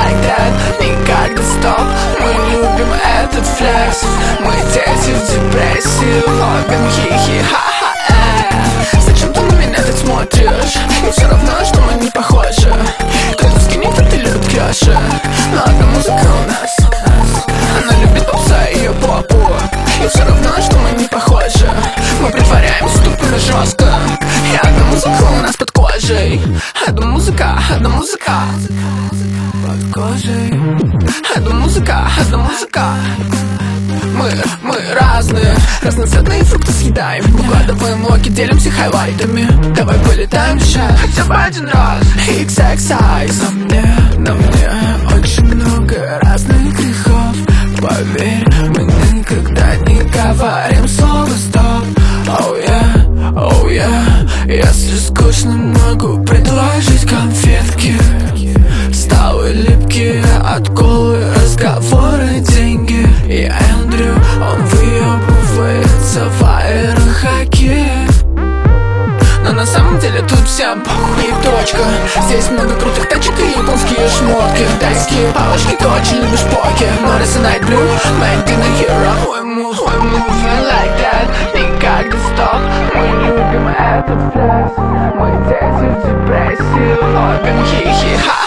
like that. Никогда стоп, мы любим этот флекс. Мы дети в депрессии, ловим хихи-ха-ха. Зачем ты на меня так смотришь? И все равно, что мы не похожи. Кто-то скинет, кто-то любит крёши. Но одна музыка у нас. Она любит попса и ее попу. И все равно, что мы не похожи. Мы притворяемся тупо и жестко. И одна музыка у нас под кожей. Одна музыка под кожей. Одна музыка Мы разные, разноцветные фрукты съедаем. Выкладываем локи, делимся хайлайтами. Давай полетаем дышать хотя бы один раз. XXIs на мне очень много разных грехов. Поверь, мы никогда не говорим слово стоп. Oh yeah, если скучно, могу предложить конфетки. Сталы липкие от колы, разговоры, деньги. И Эндрю, он выебывается в аэрохоккее. Но на самом деле тут всем похуй и точка. Здесь много крутых тачек и японские шмотки. Тайские палочки, ты очень любишь поки. Morris и Night Blue, might be the hero. We moving like that. Никогда стоп, мы любим этот флекс. Мы дети в депрессии, ловим хихи-ха.